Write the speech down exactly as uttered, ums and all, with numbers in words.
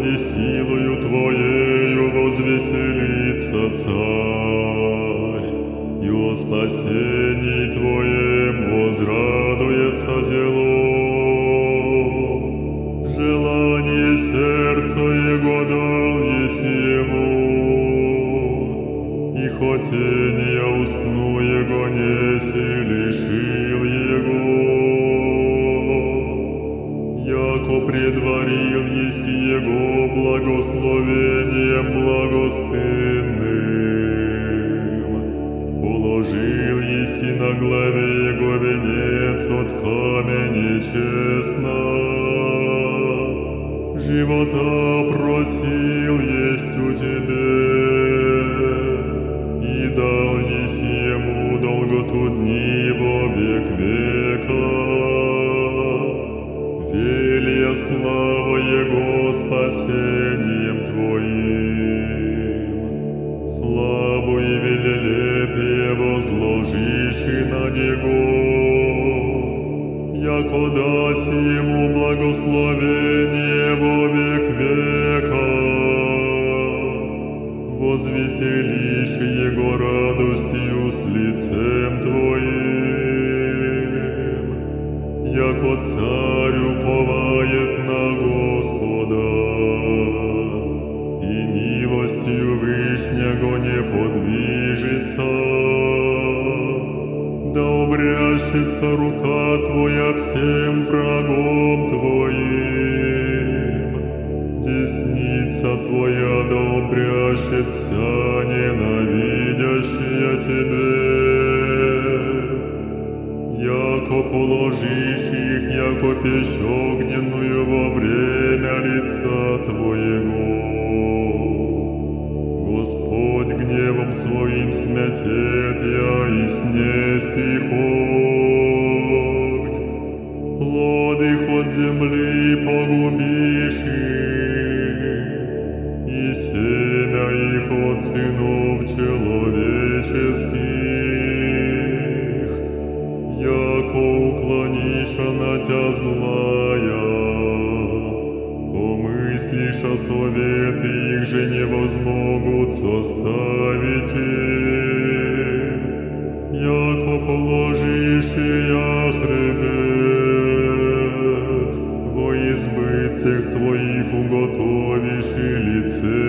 и силою Твоею возвеселится царь, и о спасении Твоем возрадуется зело. Желание сердца Его дал еси ему, и хотения устну Его неси лишил Его. Яко предварил еси Его благословением благостынным, положил еси на главе Его венец от камени честно. Живота просил есть у Тебе, и дал еси ему долготу дни во век века. Велия слава Его спасением Твоим, славу и велелепие возложишь и на Него, яко даси ему благословение во век века. Возвеселишь Его радостью с лицем Твоим, яко царь уповает на Господа, и милостью Вышнего не подвижется. Да обрящется рука Твоя всем врагом Твоим, десница Твоя да обрящет вся ненавидящая Тебе. Яко положишь их, яко печь огненную во время лица Твоего. Господь гневом Своим смятет я и снесть их огонь. Плод их от земли погубишь их, и семя их от сынов человеческих. Яко уклонишь на Тя злая, помыслишь о советы их же не возмогут составить их. Яко положишь я хребет, во избытцах Твоих уготовишь и лице